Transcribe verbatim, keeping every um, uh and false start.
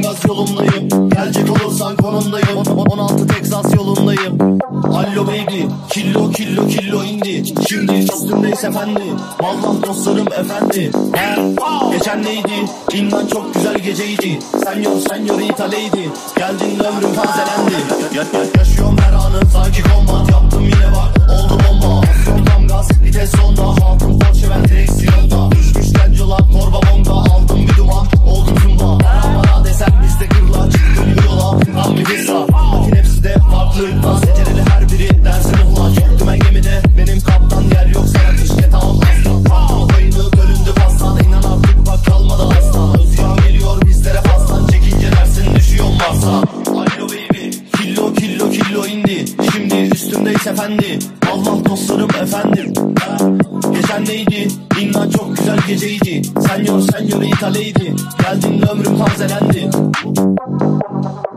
gaz yolundayım. Gelecek olursan konumdayım. on altı Texas yolundayım. Allo baby, killo killo killo indi. Şimdi üstündeyiz efendi. Vallahi dostlarım efendi. He, geçen neydi? İnan çok güzel geceydi. Senyor senyorita lady. Geldin ömrüm tazelendi. Ya, ya, yaşıyorum her anı sanki kombat. Yaptım yine bak oldu bomba. Son tam gaz vites sonda. Hatun Porsche ben direksiyonda. Düşmüş tencolar torba bonga. Aldım bir duman oldum zumba. Bana desem bizde gırla. Çıktım bu yola tam bir hissa. Lakin hepsi de farklı. Dans ecereli her biri dersini ulan. Çok dümen gemide benim kaptan. Yer yok sana fişket al aslan. Payını bölündü pastan. İnan artık bak kalmadı asla. Özyan geliyor bizlere pastan. Çekince dersin düşüyor varsa. Allo baby, killo killo killo indi. Şimdi üstümdeyiz efendi. Allah dostlarım efendim. Geçen neydi? İnan çok güzel geceydi. Senyor senyorita lady. Geldin ömrüm tazelendi.